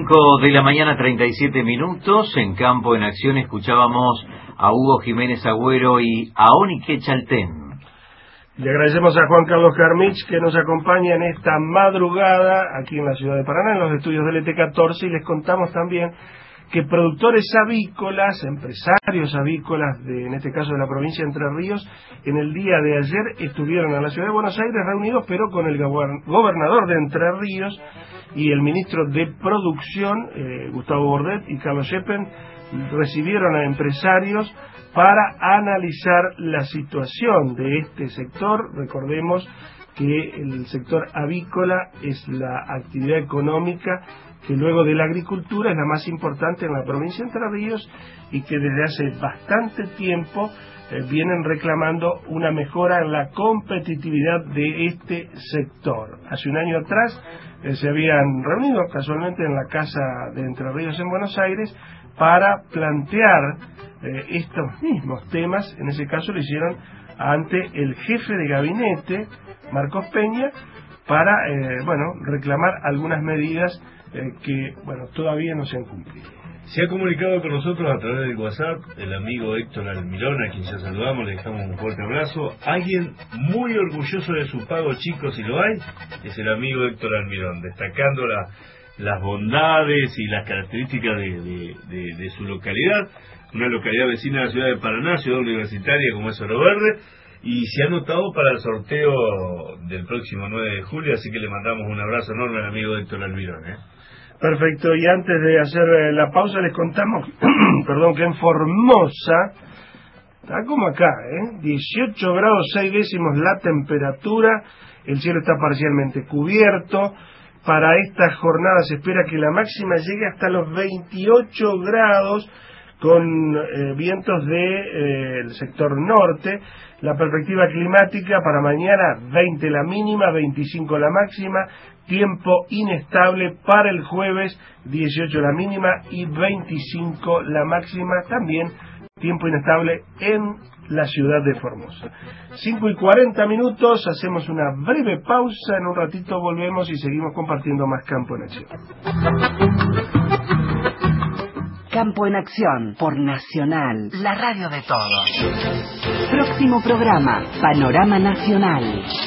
5 de la mañana, 37 minutos. En Campo en Acción escuchábamos a Hugo Jiménez Agüero y a Onique Chaltén. Le agradecemos a Juan Carlos Carmich que nos acompaña en esta madrugada aquí en la ciudad de Paraná, en los estudios del ET14, y les contamos también que productores avícolas, empresarios avícolas, en este caso de la provincia de Entre Ríos, en el día de ayer estuvieron en la ciudad de Buenos Aires reunidos, pero con el gobernador de Entre Ríos y el ministro de Producción, Gustavo Bordet y Carlos Sheppen, recibieron a empresarios para analizar la situación de este sector. Recordemos que el sector avícola es la actividad económica que luego de la agricultura es la más importante en la provincia de Entre Ríos y que desde hace bastante tiempo vienen reclamando una mejora en la competitividad de este sector. Hace un año atrás se habían reunido casualmente en la Casa de Entre Ríos en Buenos Aires para plantear estos mismos temas. En ese caso lo hicieron ante el jefe de gabinete, Marcos Peña, para reclamar algunas medidas que todavía no se han cumplido. Se ha comunicado con nosotros a través del WhatsApp el amigo Héctor Almirón, a quien ya saludamos, le dejamos un fuerte abrazo. Alguien muy orgulloso de su pago chico, si lo hay, es el amigo Héctor Almirón, destacando las bondades y las características de su localidad, una localidad vecina de la ciudad de Paraná, ciudad universitaria como es Oro Verde, y se ha anotado para el sorteo del próximo 9 de julio, así que le mandamos un abrazo enorme al amigo Héctor Almirón. Perfecto, y antes de hacer la pausa les contamos que en Formosa está como acá, 18 grados 6 décimos la temperatura, el cielo está parcialmente cubierto. Para esta jornada se espera que la máxima llegue hasta los 28 grados con vientos del sector norte. La perspectiva climática para mañana, 20 la mínima, 25 la máxima, tiempo inestable para el jueves, 18 la mínima y 25 la máxima, también tiempo inestable en la ciudad de Formosa. 5:40 minutos, hacemos una breve pausa, en un ratito volvemos y seguimos compartiendo más Campo en Acción. Campo en Acción por Nacional, la radio de todos. Próximo programa, Panorama Nacional.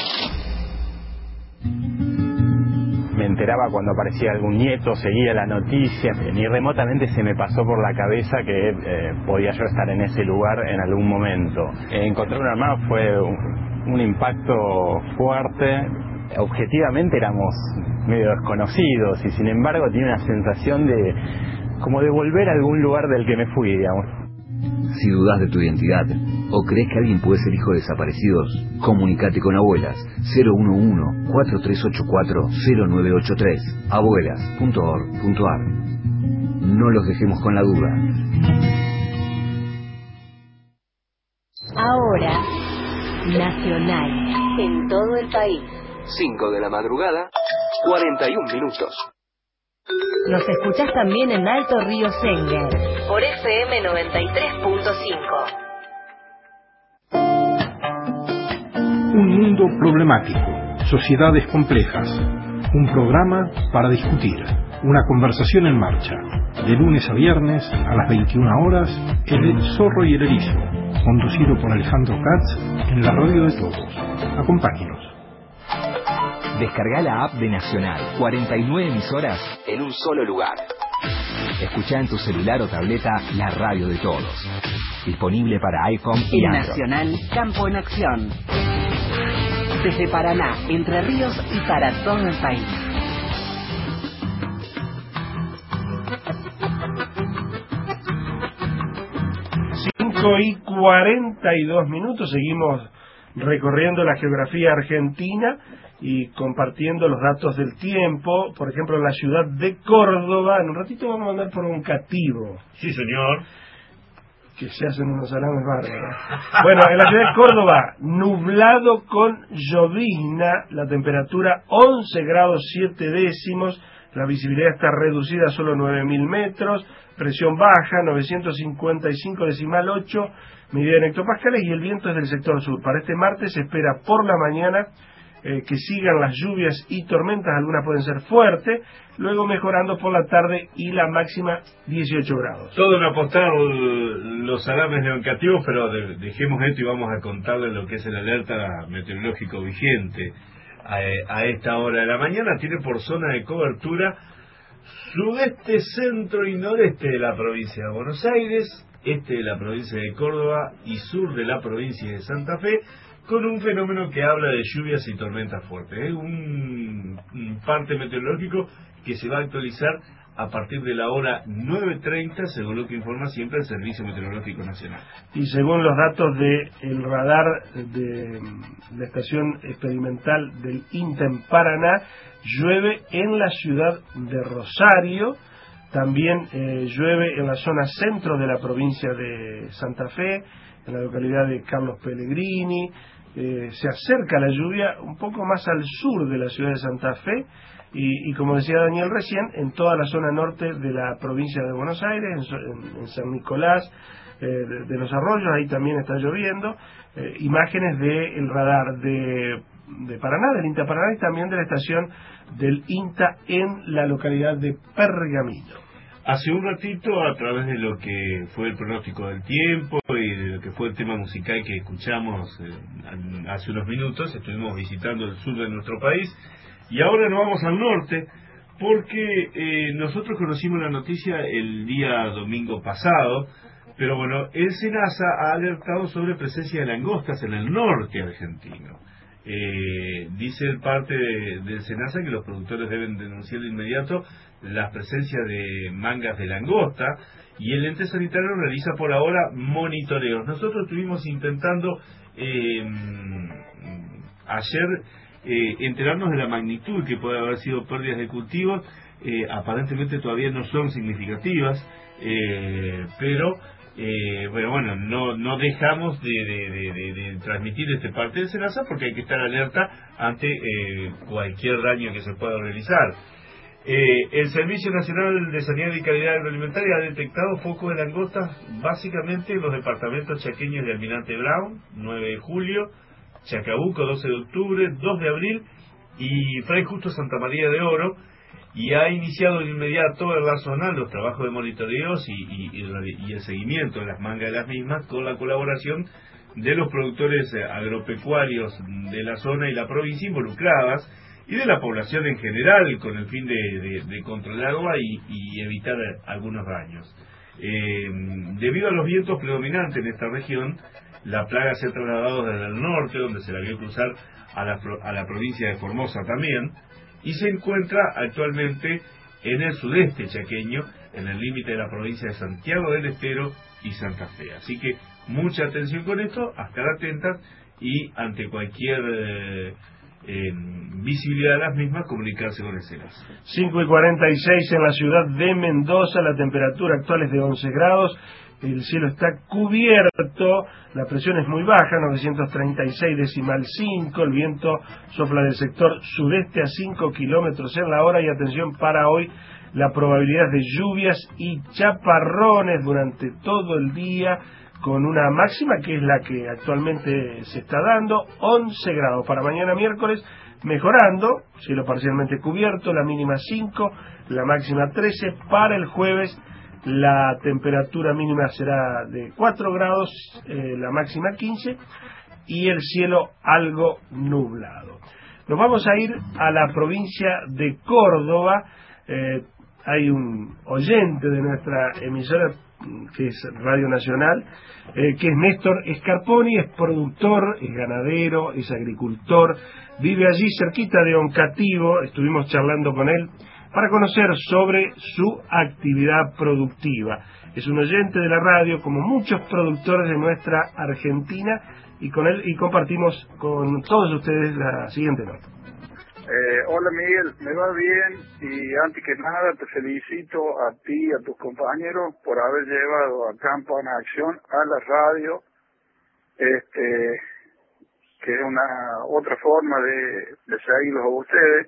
Me enteraba cuando aparecía algún nieto, seguía la noticia, ni remotamente se me pasó por la cabeza que podía yo estar en ese lugar en algún momento. Encontrar un armado fue un impacto fuerte. Objetivamente éramos medio desconocidos y sin embargo tenía una sensación como de volver a algún lugar del que me fui, digamos. Si dudas de tu identidad o crees que alguien puede ser hijo de desaparecidos, comunícate con Abuelas 011-4384-0983, abuelas.org.ar. No los dejemos con la duda. Ahora, Nacional, en todo el país. 5 de la madrugada, 41 minutos. Nos escuchás también en Alto Río Senger, por FM 93.5. Un mundo problemático, sociedades complejas, un programa para discutir, una conversación en marcha, de lunes a viernes a las 21 horas, El Zorro y el Erizo, conducido por Alejandro Katz en la radio de todos. Acompáñenos. Descarga la app de Nacional, 49 emisoras en un solo lugar. Escuchá en tu celular o tableta la radio de todos. Disponible para iPhone y en Android. Nacional, Campo en Acción. Desde Paraná, Entre Ríos y para todo el país. Y 42 minutos, seguimos recorriendo la geografía argentina y compartiendo los datos del tiempo. Por ejemplo, en la ciudad de Córdoba, en un ratito vamos a andar por un cativo. Sí, señor. Que se hacen unos salames bárbaros. Bueno, en la ciudad de Córdoba, nublado con llovizna, la temperatura 11 grados 7 décimos, la visibilidad está reducida a solo 9.000 metros, presión baja, 955 decimal 8, medida en hectopascales, y el viento es del sector sur. Para este martes se espera por la mañana que sigan las lluvias y tormentas, algunas pueden ser fuertes, luego mejorando por la tarde y la máxima 18 grados. Todo en apostar los salames neocativos, pero dejemos esto y vamos a contarles lo que es el alerta meteorológico vigente. A esta hora de la mañana tiene por zona de cobertura sudeste, centro y noreste de la provincia de Buenos Aires, este de la provincia de Córdoba y sur de la provincia de Santa Fe, con un fenómeno que habla de lluvias y tormentas fuertes. Es un parte meteorológico que se va a actualizar a partir de la hora 9:30, según lo que informa siempre el Servicio Meteorológico Nacional. Y según los datos del radar de la estación experimental del INTA en Paraná, llueve en la ciudad de Rosario, también llueve en la zona centro de la provincia de Santa Fe, en la localidad de Carlos Pellegrini. Se acerca la lluvia un poco más al sur de la ciudad de Santa Fe y como decía Daniel recién, en toda la zona norte de la provincia de Buenos Aires, en San Nicolás, de los Arroyos, ahí también está lloviendo. Imágenes del radar de Paraná, del INTA Paraná, y también de la estación del INTA en la localidad de Pergamino. Hace un ratito, a través de lo que fue el pronóstico del tiempo y de lo que fue el tema musical que escuchamos hace unos minutos, estuvimos visitando el sur de nuestro país y ahora nos vamos al norte porque nosotros conocimos la noticia el día domingo pasado, pero bueno, el SENASA ha alertado sobre presencia de langostas en el norte argentino. Dice el parte del SENASA que los productores deben denunciar de inmediato la presencia de mangas de langosta y el ente sanitario realiza por ahora monitoreos. Nosotros estuvimos intentando ayer enterarnos de la magnitud que puede haber sido pérdidas de cultivos. Aparentemente todavía no son significativas, pero bueno, no dejamos de transmitir este parte del SENASA porque hay que estar alerta ante cualquier daño que se pueda realizar. El Servicio Nacional de Sanidad y Calidad Agroalimentaria ha detectado focos de langostas básicamente en los departamentos chaqueños de Almirante Brown, 9 de julio, Chacabuco, 12 de octubre, 2 de abril y Fray Justo Santa María de Oro, y ha iniciado de inmediato en la zona los trabajos de monitoreos y el seguimiento de las mangas de las mismas con la colaboración de los productores agropecuarios de la zona y la provincia involucradas y de la población en general con el fin de controlarla y evitar algunos daños. Debido a los vientos predominantes en esta región, la plaga se ha trasladado desde el norte, donde se la vio cruzar a la provincia de Formosa también, y se encuentra actualmente en el sudeste chaqueño, en el límite de la provincia de Santiago del Estero y Santa Fe. Así que mucha atención con esto, a estar atentas y ante cualquier visibilidad de las mismas, comunicarse con el SENASA. 5:46 en la ciudad de Mendoza, la temperatura actual es de 11 grados, el cielo está cubierto, la presión es muy baja, 936,5, el viento sopla del sector sudeste a 5 kilómetros en la hora y atención para hoy, la probabilidad de lluvias y chaparrones durante todo el día, con una máxima que es la que actualmente se está dando, 11 grados. Para mañana miércoles, mejorando, cielo parcialmente cubierto, la mínima 5, la máxima 13. Para el jueves, la temperatura mínima será de 4 grados, la máxima 15, y el cielo algo nublado. Nos vamos a ir a la provincia de Córdoba. Hay un oyente de nuestra emisora, que es Radio Nacional, que es Néstor Scarponi, es productor, es ganadero, es agricultor, vive allí cerquita de Oncativo. Estuvimos charlando con él para conocer sobre su actividad productiva. Es un oyente de la radio, como muchos productores de nuestra Argentina, y con él compartimos con todos ustedes la siguiente nota. Hola Miguel, me va bien y antes que nada te felicito a ti y a tus compañeros por haber llevado a Campo en Acción a la radio, que es una otra forma de seguirlos a ustedes,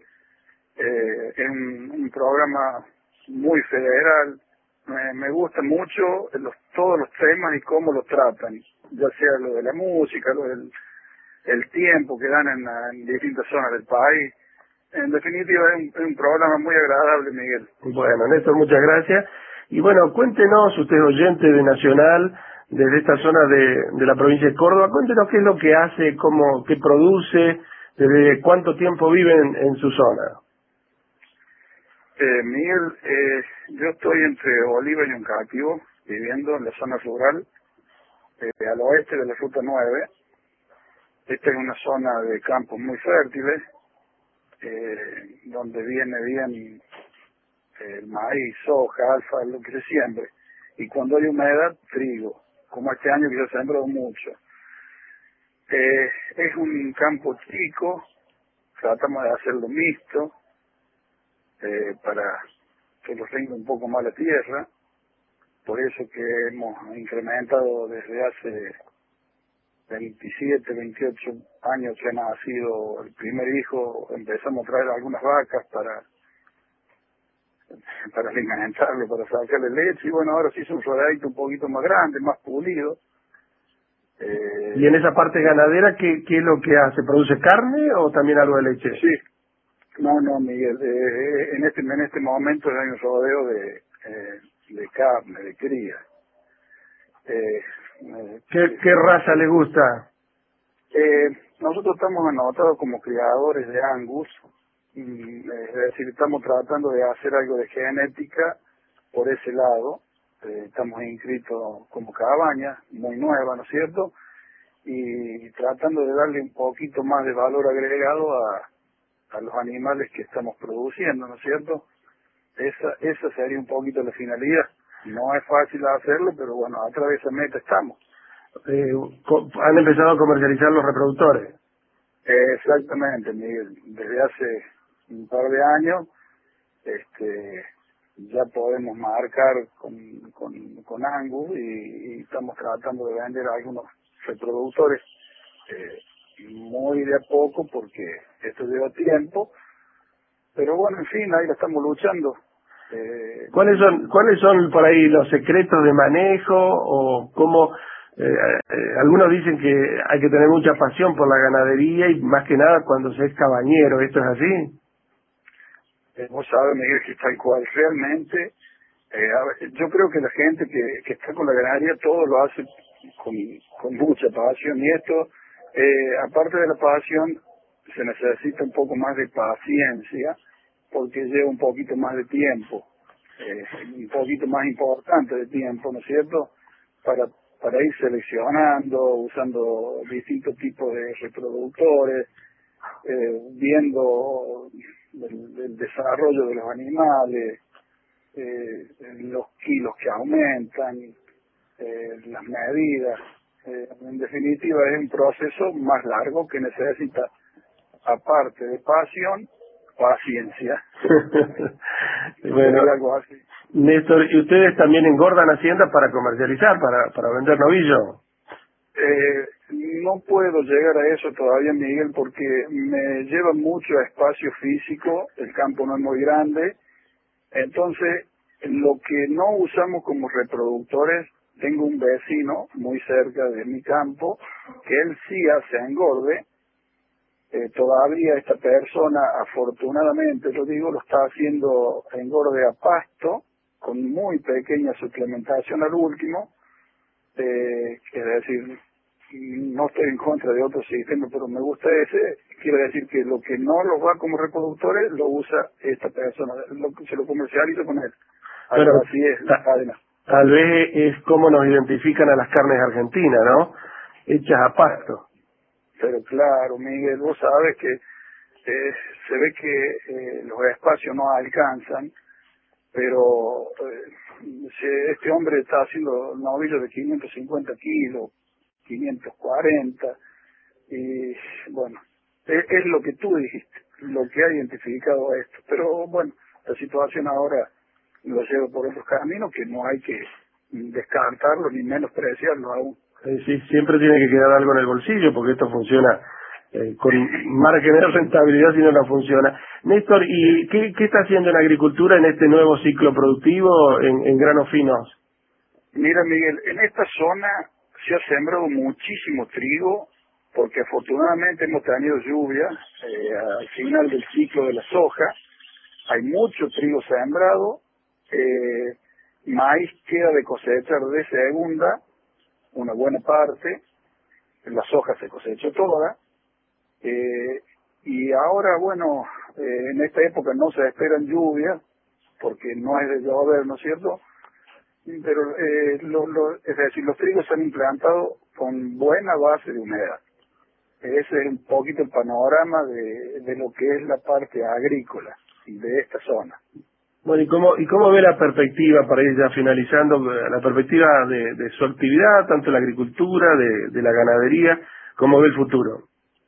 en un programa muy federal. Me gusta mucho todos los temas y cómo los tratan, ya sea lo de la música, lo del el tiempo que dan en distintas zonas del país. En definitiva, es un programa muy agradable, Miguel. Bueno, Néstor, muchas gracias. Y bueno, cuéntenos, usted es oyente de Nacional, desde esta zona de la provincia de Córdoba, cuéntenos qué es lo que hace, qué produce, desde cuánto tiempo vive en su zona. Miguel, yo estoy entre Oliva y Uncativo, viviendo en la zona rural, al oeste de la Ruta 9. Esta es una zona de campos muy fértiles, donde viene bien el maíz, soja, alfa, lo que se siembre. Y cuando hay humedad, trigo, como este año que se ha sembrado mucho. Es un campo chico, tratamos de hacerlo mixto, para que lo rinda un poco más la tierra. Por eso que hemos incrementado desde hace 27, 28 años que ha nacido el primer hijo, empezamos a traer algunas vacas para alimentarlo, para sacarle leche, y bueno, ahora sí es un rodadito un poquito más grande, más pulido. Y en esa parte ganadera, ¿qué es lo que hace? ¿Produce carne o también algo de leche? Sí. No, Miguel, en este momento hay un rodeo de carne, de cría. ¿Qué raza le gusta? Nosotros estamos anotados como criadores de Angus, es decir, estamos tratando de hacer algo de genética por ese lado. Estamos inscritos como cabaña, muy nueva, ¿no es cierto? Y tratando de darle un poquito más de valor agregado a los animales que estamos produciendo, ¿no es cierto? Esa sería un poquito la finalidad. No es fácil hacerlo, pero bueno, a través de esa meta estamos. ¿Han empezado a comercializar los reproductores? Exactamente, Miguel. Desde hace un par de años ya podemos marcar con Angus y estamos tratando de vender algunos reproductores muy de a poco, porque esto lleva tiempo, pero bueno, en fin, ahí la estamos luchando. ¿Cuáles son por ahí los secretos de manejo o cómo? Algunos dicen que hay que tener mucha pasión por la ganadería y más que nada cuando se es cabañero. ¿Esto es así? Vos sabés, Miguel, que tal cual. Realmente, yo creo que la gente que está con la ganadería todo lo hace con mucha pasión, y esto, aparte de la pasión, se necesita un poco más de paciencia, porque lleva un poquito más de tiempo, un poquito más importante de tiempo, ¿no es cierto?, para ir seleccionando, usando distintos tipos de reproductores, viendo el desarrollo de los animales, los kilos que aumentan, las medidas. En definitiva, es un proceso más largo que necesita, aparte de pasión, paciencia. Bueno, algo así. Néstor, ¿y ustedes también engordan haciendas para comercializar, para vender novillo? No puedo llegar a eso todavía, Miguel, porque me lleva mucho espacio físico, el campo no es muy grande. Entonces, lo que no usamos como reproductores, tengo un vecino muy cerca de mi campo, que él sí hace engorde. Todavía esta persona, afortunadamente, lo digo, lo está haciendo engorde a pasto, con muy pequeña suplementación al último, es decir, no estoy en contra de otro sistema, pero me gusta ese. Quiere decir que lo que no los va como reproductores lo usa esta persona, se lo comercializa con él. Pero así es la cadena. Tal vez es como nos identifican a las carnes argentinas, ¿no? Hechas a pasto. Pero claro, Miguel, vos sabes que se ve que los espacios no alcanzan, pero este hombre está haciendo novillos de 550 kilos, 540, y bueno, es lo que tú dijiste, lo que ha identificado esto. Pero bueno, la situación ahora lo lleva por otros caminos que no hay que descartarlo ni menospreciarlo aún. Sí, siempre tiene que quedar algo en el bolsillo, porque esto funciona con margen de rentabilidad, si no funciona. Néstor, ¿y qué está haciendo en agricultura en este nuevo ciclo productivo en granos finos? Mira, Miguel, en esta zona se ha sembrado muchísimo trigo porque afortunadamente hemos tenido lluvia al final del ciclo de la soja, hay mucho trigo sembrado, maíz queda de cosechar de segunda, una buena parte, la soja se cosechó toda, y ahora, bueno, en esta época no se esperan lluvias, porque no es de llover, ¿no es cierto? Pero, es decir, los trigos se han implantado con buena base de humedad. Ese es un poquito el panorama de lo que es la parte agrícola de esta zona. Bueno, ¿y cómo ve la perspectiva, para ir ya finalizando, la perspectiva de su actividad, tanto la agricultura, de la ganadería, cómo ve el futuro?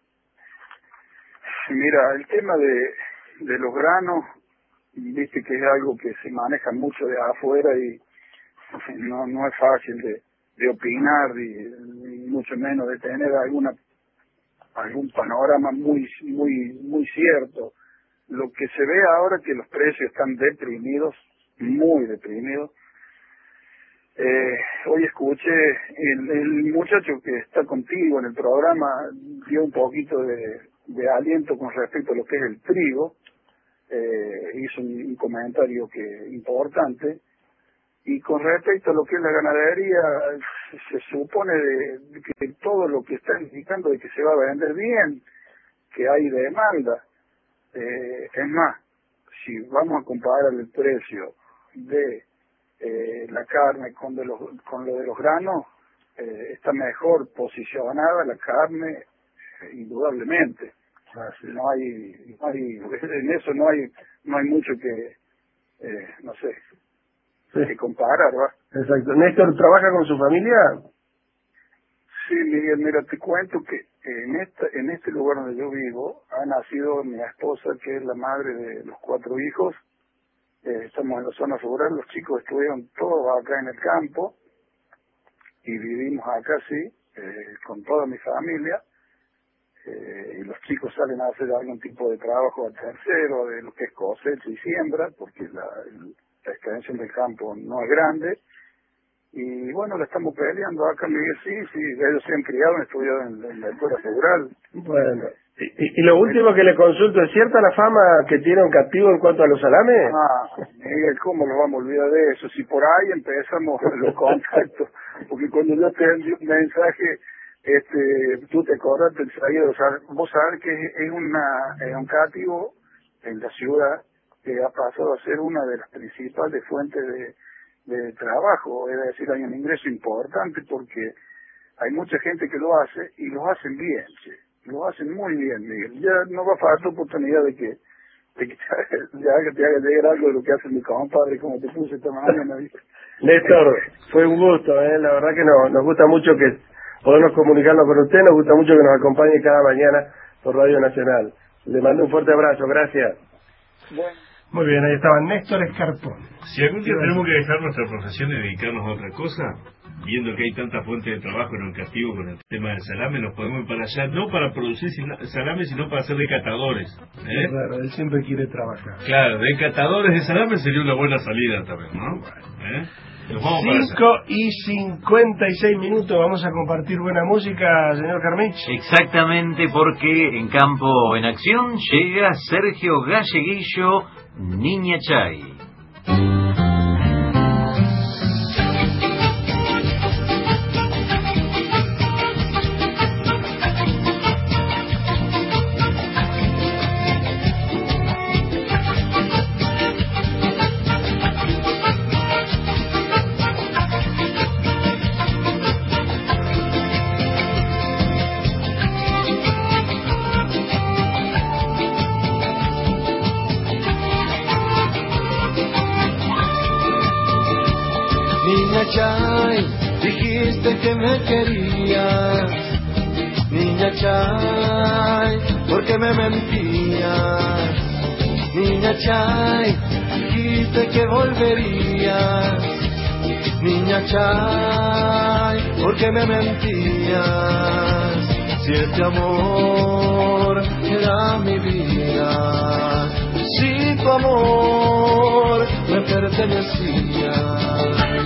Mira, el tema de los granos, viste que es algo que se maneja mucho de afuera y no es fácil de opinar y mucho menos de tener algún panorama muy cierto. Lo que se ve ahora es que los precios están deprimidos, muy deprimidos. Hoy escuché el muchacho que está contigo en el programa dio un poquito de aliento con respecto a lo que es el trigo, hizo un comentario importante, y con respecto a lo que es la ganadería, se supone que todo lo que está indicando de que se va a vender bien, que hay demanda. Es más, si vamos a comparar el precio de la carne con lo de los granos, está mejor posicionada la carne, indudablemente. No hay en eso no hay mucho que no sé, que comparar, ¿va? Exacto. ¿Néstor trabaja con su familia? Sí, Miguel, mira, te cuento que en este lugar donde yo vivo ha nacido mi esposa, que es la madre de los 4 hijos. Estamos en la zona rural, los chicos estuvieron todos acá en el campo y vivimos acá, sí, con toda mi familia. Y los chicos salen a hacer algún tipo de trabajo al tercero, de lo que es cosecha y siembra, porque la extensión del campo no es grande. Y bueno, la estamos peleando acá, Miguel, sí, ellos se han criado, han estudiado en la escuela rural. Bueno, y lo último que le consulto, ¿es cierta la fama que tiene un captivo en cuanto a los salames? Miguel, ¿cómo nos vamos a olvidar de eso? Si por ahí empezamos los contactos, porque cuando yo te envío un mensaje, tú te acordaste enseguida, o sea, vos sabés que es un cativo en la ciudad que ha pasado a ser una de las principales fuentes de trabajo, es decir, hay un ingreso importante porque hay mucha gente que lo hace y lo hacen bien, lo hacen muy bien, Miguel. Ya no va a faltar oportunidad de que te haga llegar algo de lo que hace mi compadre, como te puse esta mañana. Néstor, fue un gusto, la verdad que nos gusta mucho que podamos comunicarnos con usted, nos gusta mucho que nos acompañe cada mañana por Radio Nacional. Le mando un fuerte abrazo, gracias. Bueno. Muy bien, ahí estaba Néstor Escarpón. Si algún día tenemos que dejar nuestra profesión y dedicarnos a otra cosa, viendo que hay tanta fuente de trabajo en el castigo con el tema del salame, nos podemos ir para allá, no para producir salame, sino para ser decatadores. Claro, él siempre quiere trabajar. Claro, decatadores de salame sería una buena salida también, ¿no? 5:56, vamos a compartir buena música, señor Carmich. Exactamente, porque en Campo en Acción llega Sergio Galleguillo, Niña Chay. Dijiste que me querías, Niña Chay, ¿por qué me mentías? Niña Chay, dijiste que volverías, Niña Chay, ¿por qué me mentías? Si este amor era mi vida, si tu amor me pertenecía.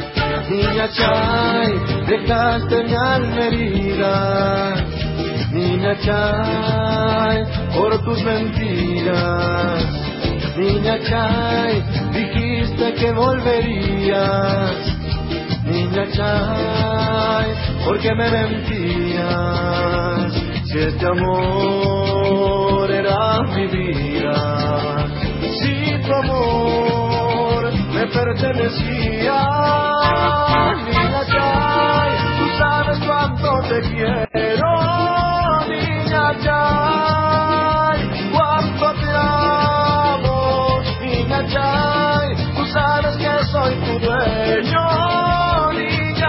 Niña Chay, dejaste mi alma herida. Niña Niña Chay, por tus mentiras. Niña Chay, dijiste que volverías. Niña Chay, ¿por qué me mentías? Si este amor era mi vida, si tu amor me pertenecía. Niña Chay, tú sabes cuánto te quiero. Niña Chay, cuánto te amo. Niña Chay, tú sabes que soy tu dueño. Niña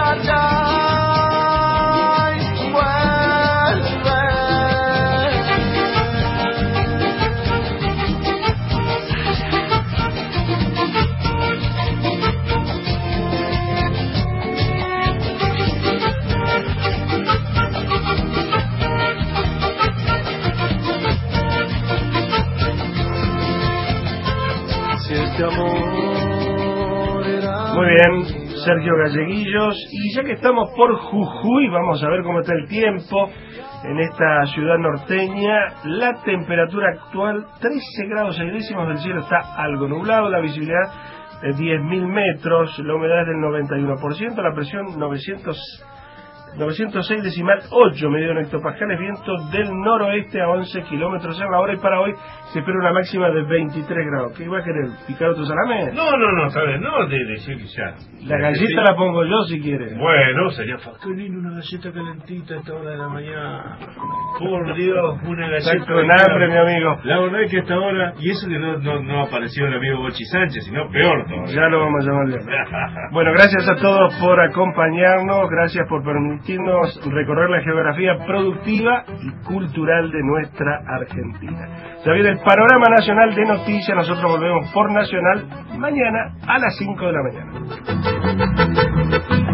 Chay, vuelve. Si este amor era... Muy bien, Sergio Galleguillos. Y ya que estamos por Jujuy, vamos a ver cómo está el tiempo en esta ciudad norteña. La temperatura actual, 13 grados 6 décimos, el cielo está algo nublado, la visibilidad de 10.000 metros, la humedad es del 91%, la presión 906,8 medido en hectopascales, viento del noroeste a 11 kilómetros en la hora, y para hoy se espera una máxima de 23 grados. ¿Qué iba a querer? ¿Picar otro salame? No, ¿sabes? No, de decir ya. La galleta la pongo yo si quieres. Bueno, sería qué lindo una galleta calentita a esta hora de la mañana. Por Dios, una galleta. Está con hambre, mi amigo. La verdad es que a esta hora, y eso que no apareció el amigo Bochi Sánchez, sino peor todavía. Ya lo vamos a llamar. Bueno, gracias a todos por acompañarnos, gracias por permitirnos recorrer la geografía productiva y cultural de nuestra Argentina. Ya viene el panorama nacional de noticias, nosotros volvemos por Nacional mañana a las 5 de la mañana.